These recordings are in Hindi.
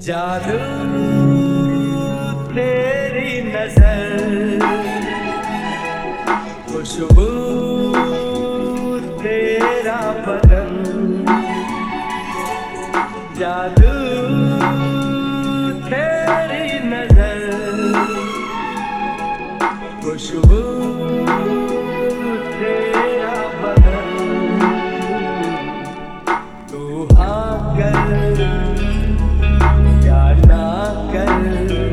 जादू तेरी नजर, खुशबू तेरा बदन, जादू तेरी नजर, खुशबू तेरा बदन, तू हाँ कर या ना कर,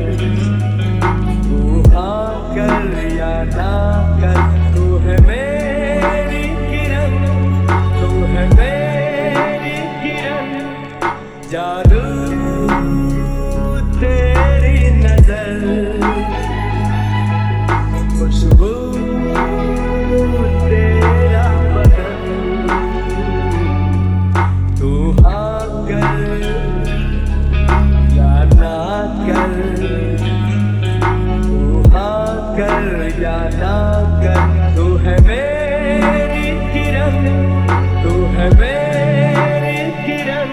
तू हाँ कर या ना कर, तू है मेरी किरण, तू है मेरी किरण, जादू तेरी नजर, खुशबू तेरा बदन, तू हाँ कर या ना कर, तू हाँ कर या ना कर, तू है मेरी किरण, तू है मेरी किरण।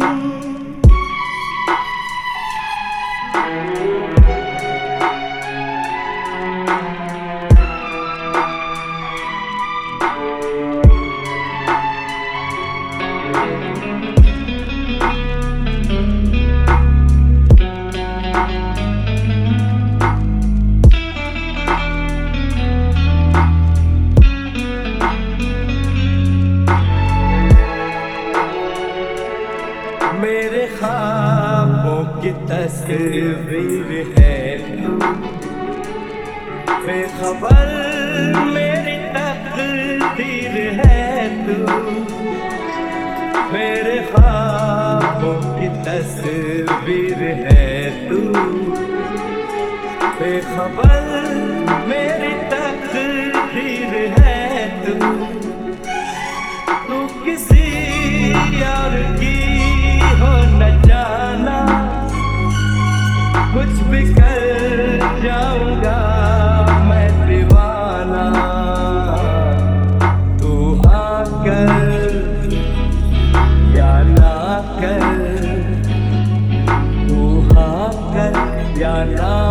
मेरे ख्वाबों की तस्वीर है तू, बेखबर मेरी तकदीर है तू, मेरे ख्वाबों की तस्वीर है तू, बेखबर मेरी तकदीर है तू, तू किसी यार की हो न जाना, कुछ भी कर जाऊंगा मैं दीवाना, तू हाँ कर या ना कर, तू हाँ कर या ना